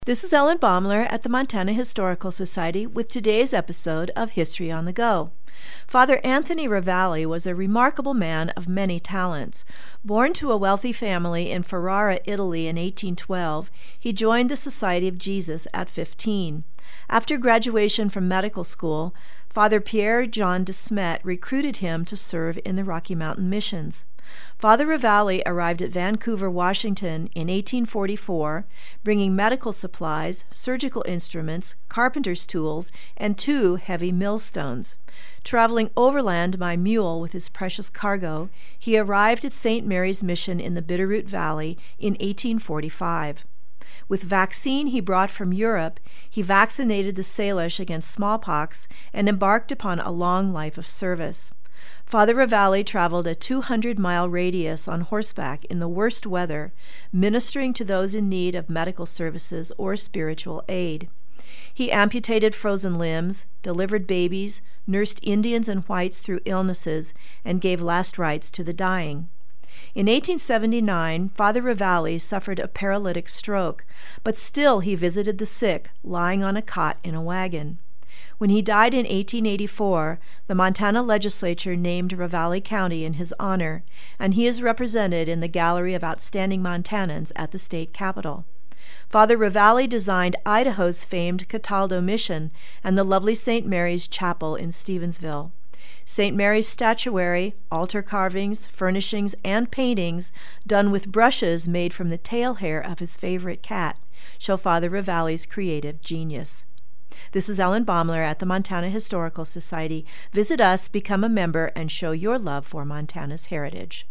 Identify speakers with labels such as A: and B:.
A: This is Ellen Baumler at the Montana Historical Society with today's episode of History on the Go. Father Anthony Revalli was a remarkable man of many talents. Born to a wealthy family in Ferrara, Italy in 1812, he joined the Society of Jesus at 15. After graduation from medical school, Father Pierre John de Smet recruited him to serve in the Rocky Mountain Missions. Father Revalli arrived at Vancouver, Washington in 1844, bringing medical supplies, surgical instruments, carpenter's tools, and 2 heavy millstones. Traveling overland by mule with his precious cargo, he arrived at St. Mary's Mission in the Bitterroot Valley in 1845. With vaccine he brought from Europe, he vaccinated the Salish against smallpox and embarked upon a long life of service. Father Revalli traveled a 200-mile radius on horseback in the worst weather, ministering to those in need of medical services or spiritual aid. He amputated frozen limbs, delivered babies, nursed Indians and whites through illnesses, and gave last rites to the dying. In 1879, Father Revalli suffered a paralytic stroke, but still he visited the sick, lying on a cot in a wagon. When he died in 1884, the Montana legislature named Revalli County in his honor, and he is represented in the Gallery of Outstanding Montanans at the state capitol. Father Revalli designed Idaho's famed Cataldo Mission and the lovely St. Mary's Chapel in Stevensville. St. Mary's statuary, altar carvings, furnishings, and paintings, done with brushes made from the tail hair of his favorite cat, show Father Revalli's creative genius. This is Ellen Baumler at the Montana Historical Society. Visit us, become a member, and show your love for Montana's heritage.